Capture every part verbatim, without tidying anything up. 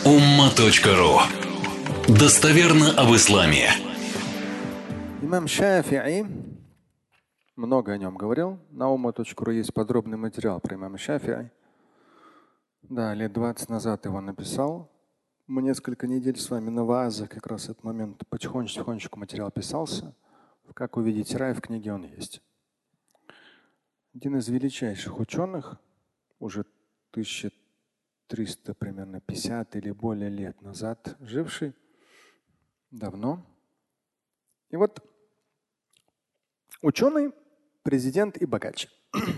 Умма.ру. Достоверно об исламе. Имам Шафи'и, много о нем говорил. На умма.ру есть подробный материал про имама Шафи'и. Да, лет двадцать назад его написал. Мы несколько недель с вами на ваазах как раз этот момент потихонечку-потихонечку материал писался. Как увидеть рай, в книге он есть. Один из величайших ученых, уже тысяча триста примерно пятьдесят или более лет назад живший, давно. И вот ученый, президент и богач.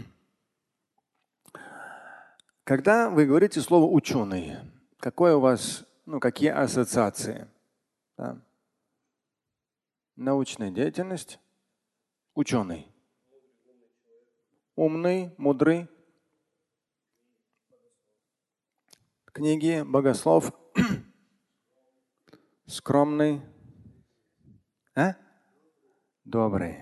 Когда вы говорите слово ученый, какое у вас, ну, какие ассоциации? Да. Научная деятельность, ученый. Умный, мудрый. Книги, богослов, скромный, а? Добрый.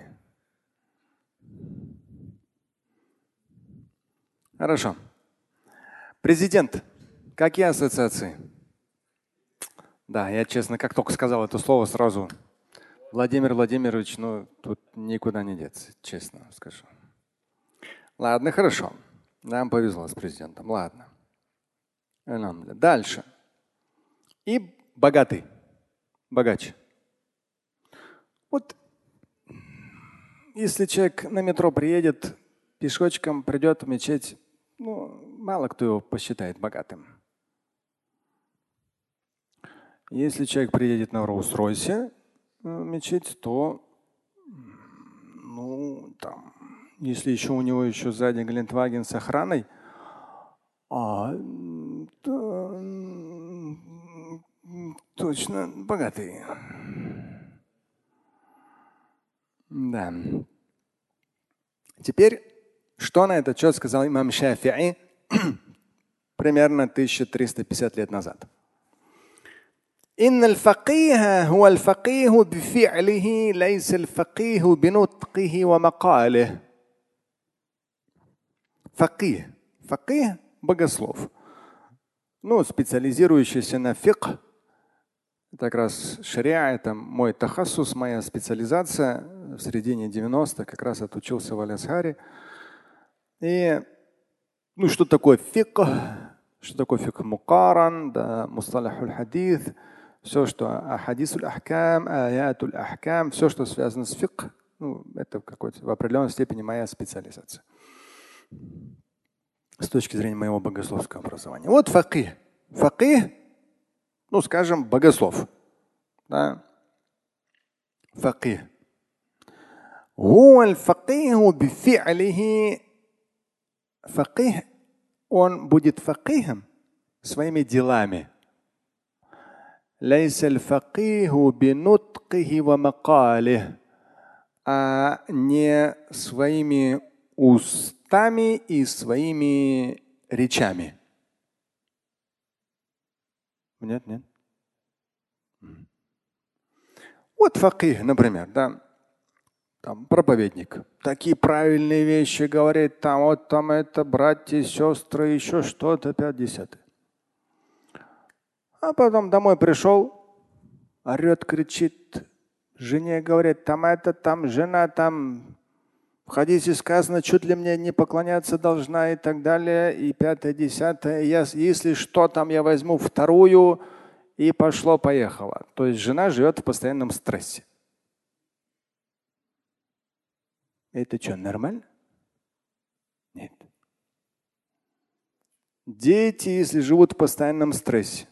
Хорошо. Президент. Какие ассоциации? Да, я честно, как только сказал это слово, сразу Владимир Владимирович, ну тут никуда не деться, честно скажу. Ладно, хорошо. Нам повезло с президентом. Ладно. Дальше. И богатый. Богач. Вот если человек на метро приедет, пешочком придет в мечеть, ну, мало кто его посчитает богатым. Если человек приедет на Роллс-Ройсе в мечеть, то, ну, там, если еще у него еще сзади Гелендваген с охраной, а, то, точно богатый. Да. Теперь, что на этот счет сказал имам Шафи'и примерно тысяча триста пятьдесят лет назад. إن الفقيه هو الفقيه بفعله ليس الفقيه بنطقه ومقاله. Факих. Факих – богослов. Ну, специализирующийся на фикх. Это как раз шариа, это мой тахассус, моя специализация. В середине девяностых как раз отучился в Аль-Азхаре. И ну, что такое фикх? Что такое фикх мукаран, да, мусталахуль хадис, все, что ахадисуль ахкам, аятуль ахкам, все, что связано с фикх, ну, это в какой-то в определенной степени моя специализация. С точки зрения моего богословского образования. Вот факих. Факих, ну, скажем, богослов. Да. Факих. Факих, он будет факихом своими делами. А не своими устами и своими речами. Нет, нет. Вот факих, например, да. Там проповедник. Такие правильные вещи говорит, там вот там это, братья, сестры, еще что-то, пять десятых. А потом домой пришел, орет, кричит, жене говорит, там это, там жена, там в хадисе сказано, чуть ли мне не поклоняться должна и так далее, и пятое, десятое. Я, если что, там я возьму вторую, и пошло-поехало. То есть жена живет в постоянном стрессе. Это что, нормально? Нет. Дети, если живут в постоянном стрессе.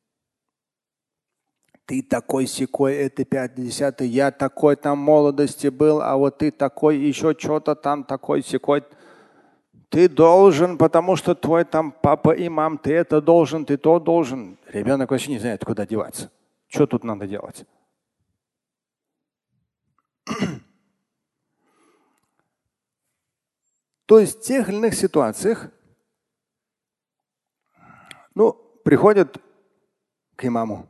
Ты такой сякой, это пятьдесят, я такой там молодости был, а вот ты такой еще что-то там такой сякой. Ты должен, потому что твой там папа имам, ты это должен, ты то должен. Ребенок вообще не знает, куда деваться. Что тут надо делать? То есть в тех или иных ситуациях, ну, приходят к имаму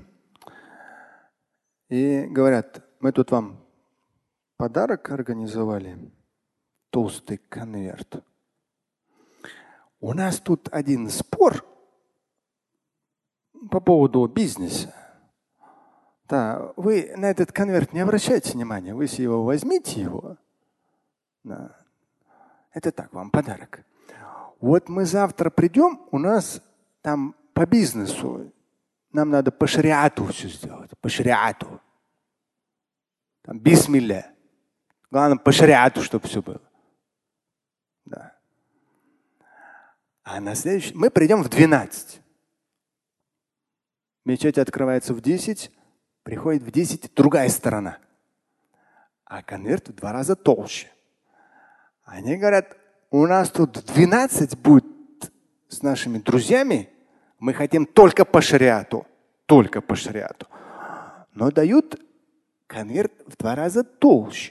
и говорят, мы тут вам подарок организовали, толстый конверт. У нас тут один спор по поводу бизнеса. Да, вы на этот конверт не обращайте внимания. Вы если его возьмите его. Да. Это так, вам подарок. Вот мы завтра придем, у нас там по бизнесу. Нам надо по шариату все сделать. По шариату. Там бисмилля. Главное по шариату, чтобы все было. Да. А на следующий мы придем в двенадцать. Мечеть открывается в десять, приходит в десять другая сторона. А конверт в два раза толще. Они говорят, у нас тут в двенадцать будет с нашими друзьями. Мы хотим только по шариату. Только по шариату. Но дают конверт в два раза толще.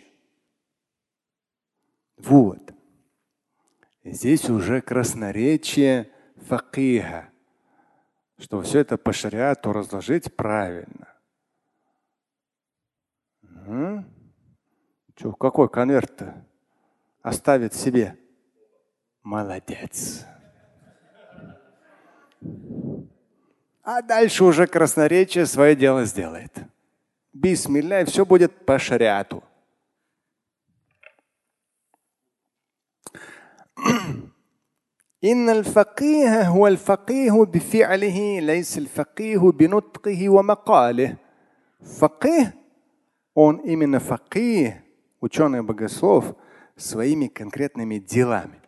Вот. Здесь уже красноречие факиха. Что все это по шариату разложить правильно. Угу. Че, какой конверт-то оставит себе? Молодец. А дальше уже красноречие свое дело сделает. Бисмилля, и все будет по шариату. إن الفقيه هو الفقيه بفعله ليس الفقيه بنطقه ومقاله. Факих, он именно факих, ученый богослов, своими конкретными делами,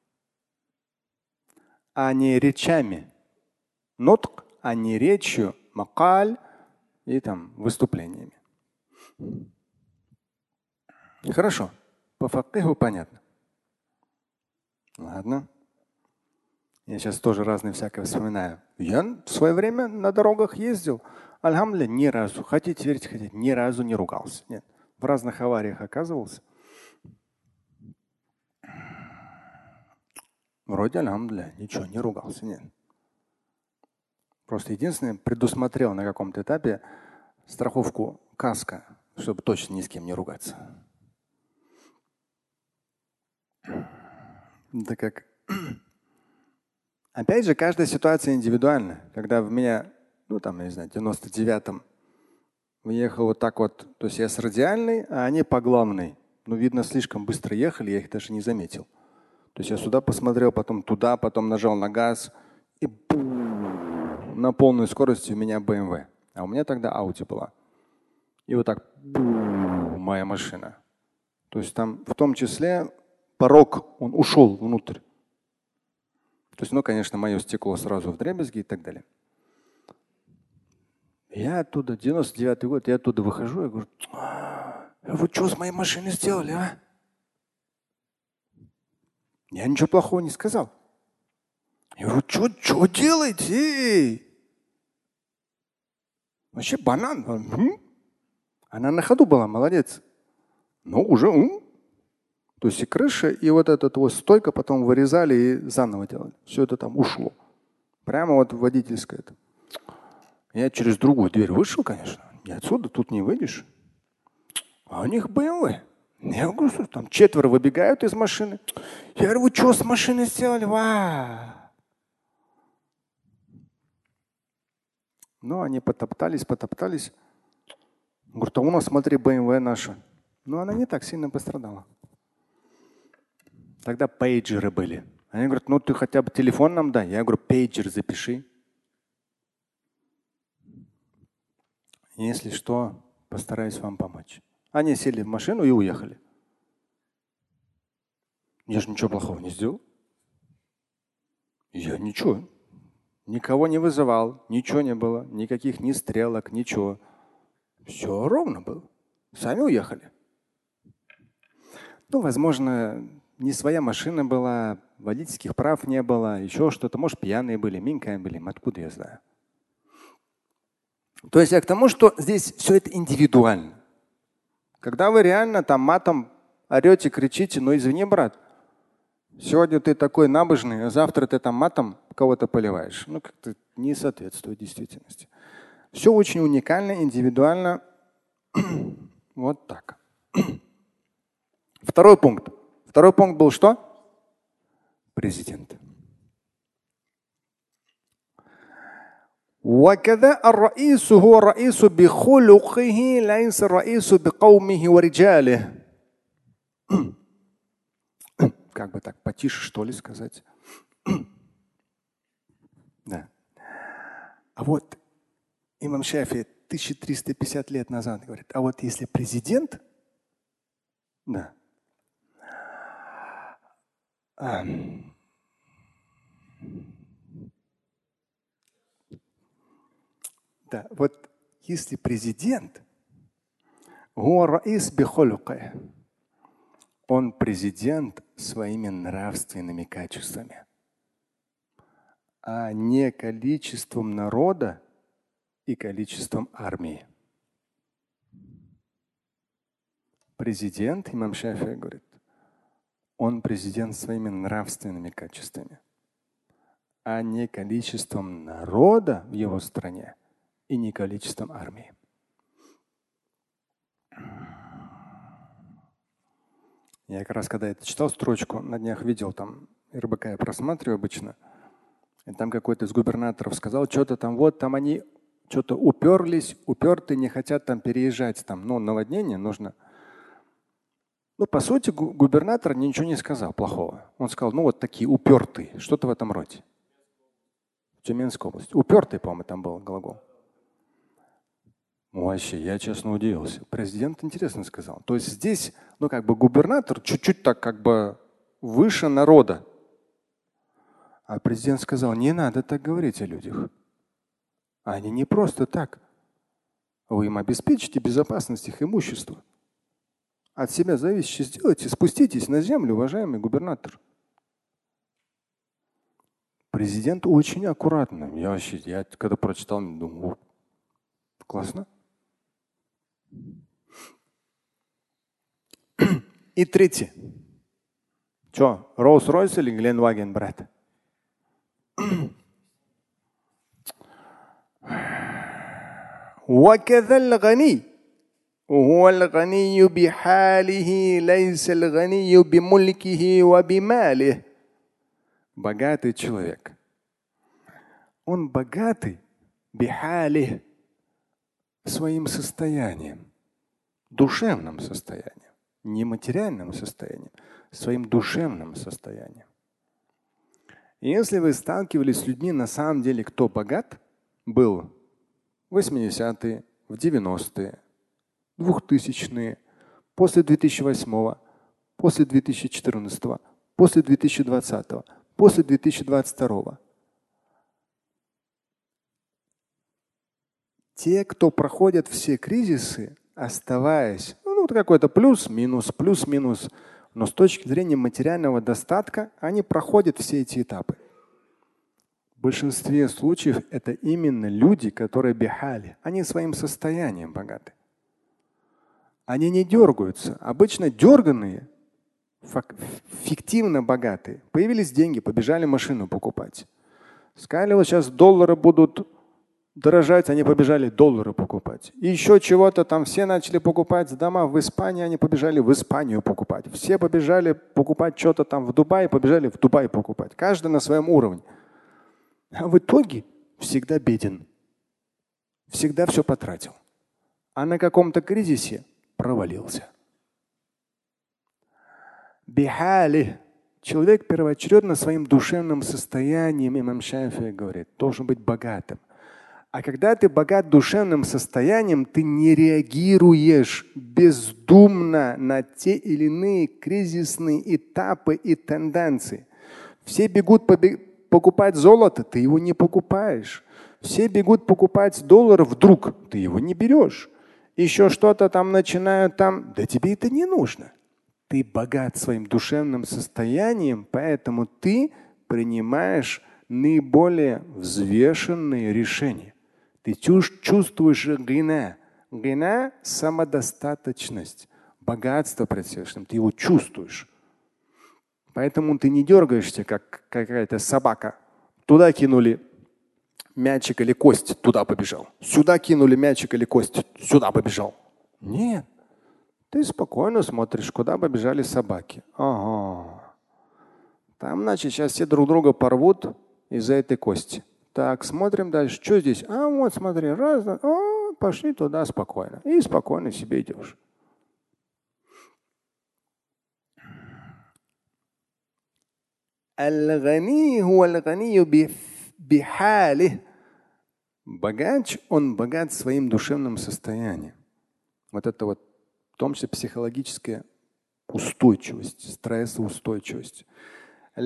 а не речами. Нутк, а не речью, макаль и там выступлениями. Хорошо, по факиху понятно. Ладно. Я сейчас тоже разные всякое вспоминаю. Я в свое время на дорогах ездил. Альхамдулилля, ни разу, хотите верить, хотите, ни разу не ругался. Нет. В разных авариях оказывался. Вроде, альхамдулилля, ничего, не ругался. Нет. Просто единственное, предусмотрел на каком-то этапе страховку каска, чтобы точно ни с кем не ругаться. Это как… Опять же, каждая ситуация индивидуальна. Когда в меня, ну там, я не знаю, в девяносто девятом выехал вот так вот, то есть я с радиальной, а они по главной. Ну, видно, слишком быстро ехали, я их даже не заметил. То есть я сюда посмотрел, потом туда, потом нажал на газ, и на полной скорости у меня бэ эм вэ. А у меня тогда Audi была. И вот так моя машина. То есть там в том числе порог, он ушел внутрь. То есть, ну, конечно, мое стекло сразу вдребезги и так далее. Я оттуда, девяносто девятый год, я оттуда выхожу, я говорю, вы что с моей машиной сделали, а? Я ничего плохого не сказал. Я говорю, что, что делаете? Эй? Вообще банан. Она на ходу была, молодец. Но уже… То есть и крыша, и вот эта вот стойка потом вырезали и заново делали. Все это там ушло. Прямо вот в водительское. Я через другую дверь вышел, конечно. И отсюда тут не выйдешь. А у них бэ эм вэ. Я говорю, там четверо выбегают из машины. Я говорю, вы что с машиной сделали? Ва! Ну, они потоптались, потоптались. Говорят, а у нас, смотри, бэ эм вэ наша. Но она не так сильно пострадала. Тогда пейджеры были. Они говорят, ну ты хотя бы телефон нам дай. Я говорю, пейджер запиши. Если что, постараюсь вам помочь. Они сели в машину и уехали. Я же ничего плохого не сделал. Я ничего. Никого не вызывал, ничего не было, никаких ни стрелок, ничего. Все ровно было. Сами уехали. Ну, возможно, не своя машина была, водительских прав не было, еще что-то. Может, пьяные были, минками были. Откуда я знаю? То есть я к тому, что здесь все это индивидуально. Когда вы реально там матом орете, кричите, ну извини, брат, сегодня ты такой набожный, а завтра ты там матом кого-то поливаешь. Ну, как-то не соответствует действительности. Все очень уникально, индивидуально. Вот так. Второй пункт. Второй пункт был что? Президент. وكذا الرئيس هو الرئيس بخلقه ليس الرئيس بقومه ورجاله. Как бы так потише, что ли, сказать? Да. А вот имам Шафи тысяча триста пятьдесят лет назад говорит, а вот если президент, да, а, да, вот если президент, он президент своими нравственными качествами, а не количеством народа и количеством армии. Президент, имам Шафи говорит, он президент своими нравственными качествами, а не количеством народа в его стране и не количеством армии. Я как раз когда это читал строчку, на днях видел там эр бэ ка, я просматриваю обычно, и там какой-то из губернаторов сказал, что-то там вот там они что-то уперлись, уперты, не хотят там переезжать, там, ну, наводнение нужно. Ну, по сути, губернатор ничего не сказал плохого. Он сказал, ну, вот такие упертые, что-то в этом роде. Тюменская область. Упертый, по-моему, там был глагол. Вообще, я честно удивился. Президент интересно сказал. То есть здесь, ну, как бы губернатор чуть-чуть так как бы выше народа. А президент сказал, не надо так говорить о людях. Они не просто так. Вы им обеспечите безопасность их имущества. От себя зависящее сделайте, спуститесь на землю, уважаемый губернатор. Президент очень аккуратно. Я вообще, я когда прочитал, думаю, классно. И третье. Что, Rolls-Royce или Glenwagen, брат? وكذا الغني هو الغني بحاله ليس الغني بملكه وبماله. Богатый человек. Он богатый бихали своим состоянием, душевным состоянием, не материальным состоянием, своим душевным состоянием. И если вы сталкивались с людьми, на самом деле, кто богат был в восьмидесятые, в девяностые, двухтысячные, после две тысячи восьмого, после две тысячи четырнадцатого, после две тысячи двадцатого, после две тысячи двадцать второго. Те, кто проходят все кризисы, оставаясь, ну, какой-то плюс-минус, плюс-минус, но с точки зрения материального достатка, они проходят все эти этапы. В большинстве случаев это именно люди, которые бихали, они своим состоянием богаты. Они не дергаются. Обычно дерганные, фиктивно богатые. Появились деньги, побежали машину покупать. Сказали, вот сейчас доллары будут дорожать, они побежали доллары покупать. И еще чего-то там все начали покупать дома в Испании, они побежали в Испанию покупать. Все побежали покупать что-то там в Дубае, побежали в Дубай покупать. Каждый на своем уровне. А в итоге всегда беден. Всегда все потратил. А на каком-то кризисе провалился. Бихали. Человек первоочередно своим душевным состоянием, имам Шафи говорит, должен быть богатым. А когда ты богат душевным состоянием, ты не реагируешь бездумно на те или иные кризисные этапы и тенденции. Все бегут покупать золото, ты его не покупаешь. Все бегут покупать доллар, вдруг ты его не берешь. Еще что-то там начинают там, да тебе это не нужно. Ты богат своим душевным состоянием, поэтому ты принимаешь наиболее взвешенные решения. Ты чувствуешь гина. Гина – самодостаточность, богатство пред Всевышним. Ты его чувствуешь. Поэтому ты не дергаешься, как какая-то собака. Туда кинули мячик или кость, туда побежал. Сюда кинули мячик или кость, сюда побежал. Нет. Ты спокойно смотришь, куда побежали собаки. Ага. Там, значит, сейчас все друг друга порвут из-за этой кости. Так, смотрим дальше. Что здесь? А вот смотри, раз, о, пошли туда спокойно. И спокойно себе идешь. Аль-гани хуа аль-ганию бихалих. Богач, он богат своим душевным состоянием. Вот это вот, в том числе психологическая устойчивость, стрессоустойчивость. А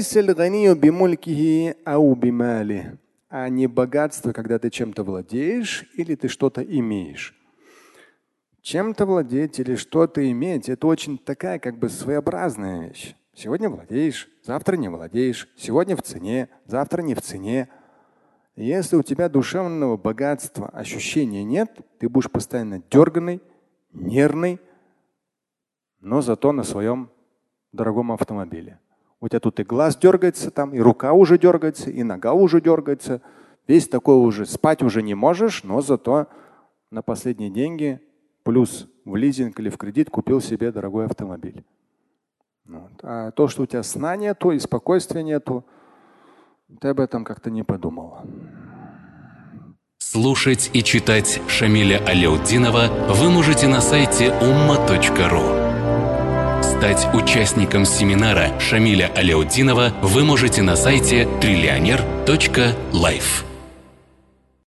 не богатство, когда ты чем-то владеешь или ты что-то имеешь. Чем-то владеть или что-то иметь – это очень такая как бы своеобразная вещь. Сегодня владеешь, завтра не владеешь. Сегодня в цене, завтра не в цене. Если у тебя душевного богатства, ощущения нет, ты будешь постоянно дерганый, нервный, но зато на своем дорогом автомобиле. У тебя тут и глаз дергается, там, и рука уже дергается, и нога уже дергается. Весь такой уже, спать уже не можешь, но зато на последние деньги, плюс в лизинг или в кредит, купил себе дорогой автомобиль. Вот. А то, что у тебя сна нету и спокойствия нету, ты об этом как-то не подумал. Слушать и читать Шамиля Аляутдинова вы можете на сайте умма точка ру. Стать участником семинара Шамиля Аляутдинова вы можете на сайте триллионер точка лайф.